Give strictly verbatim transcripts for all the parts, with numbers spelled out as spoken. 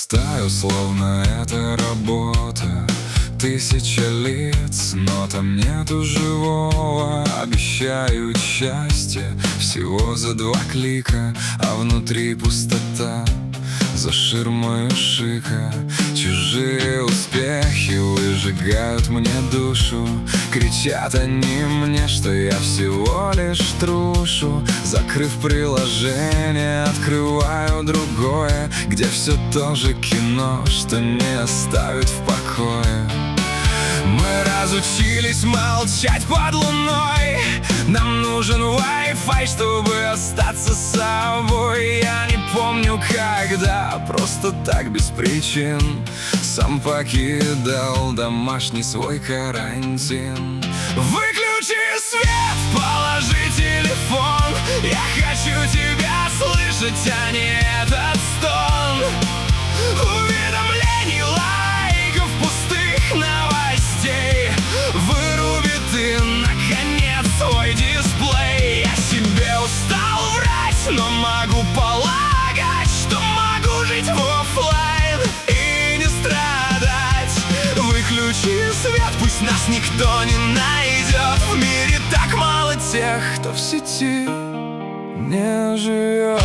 Листаю, словно это работа, тысяча лиц, но там нету живого. Обещают счастье всего за два клика, а внутри пустота за ширмой шика. Чужие успехи выжигают мне душу, кричат они мне, что я всего лишь трушу. Закрыв приложение, открываю другое, где все то же кино, что не оставит в покое. Мы разучились молчать под луной, нам нужен Wi-Fi, чтобы остаться с собой. Я не помню, когда просто так без причин сам покидал домашний свой карантин. Выключи свет, положи телефон, я хочу тебя слышать, а не этот стон. Уведомлений, лайков, пустых новостей. Выруби ты, наконец, свой дисплей. Я себе устал врать, но могу полагать, что могу жить в оффлайн и не страдать. Выключи свет, пусть нас никто не найдет. В мире так мало тех, кто в сети не живет.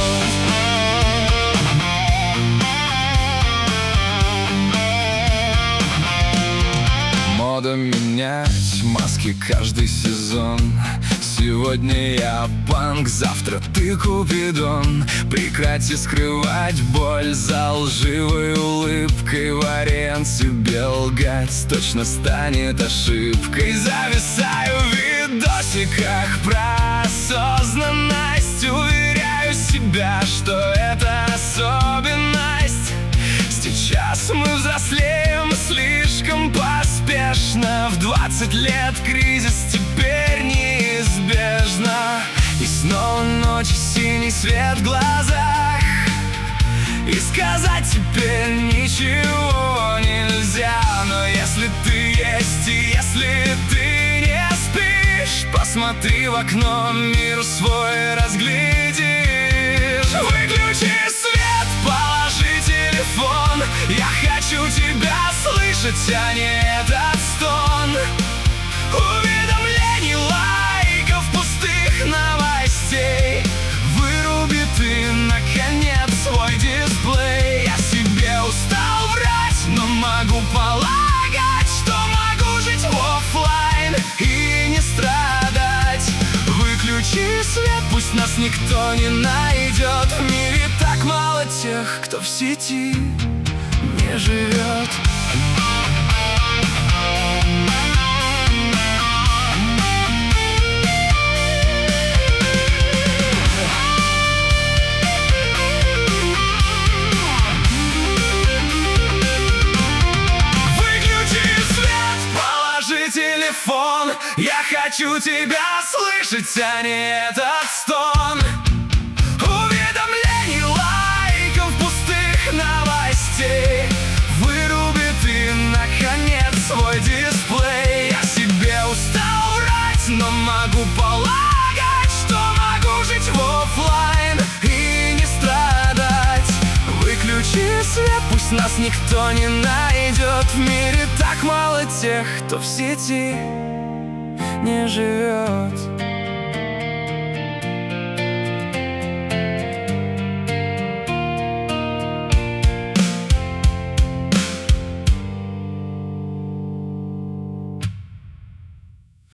Мода менять маски каждый сезон. Сегодня я панк, завтра ты купидон. Прекрати скрывать боль за лживой улыбкой. Вариант себе лгать точно станет ошибкой. Зависаю в видосиках про осознанность. Уверяю себя, что это особенность. Сейчас мы взрослеем слишком поспешно. В двадцать лет кризис теперь неизбежно. И снова ночь, синий свет в глазах. И сказать теперь ничего нельзя. Но если ты есть и если ты не спишь, посмотри в окно, мир свой разглядишь. Выключи свет, положи телефон, я хочу тебя слышать, а не этот стон. Уведомлений, лайков, пустых новостей. Выруби ты, наконец, свой дисплей. Я себе устал врать, но могу полагать, что могу жить в оффлайн и не страдать. Выключи свет, пусть нас никто не найдет. В мире так мало тех, кто в сети не живет. Телефон, я хочу тебя слышать, а не этот стон. Уведомлений, лайков, пустых новостей. Выруби ты, наконец, свой дисплей. Я себе устал врать, но могу полагать, что могу жить в оффлайн и не страдать. Выключи свет, пусть нас никто не найдет. В мире так мало тех, кто в сети не живет.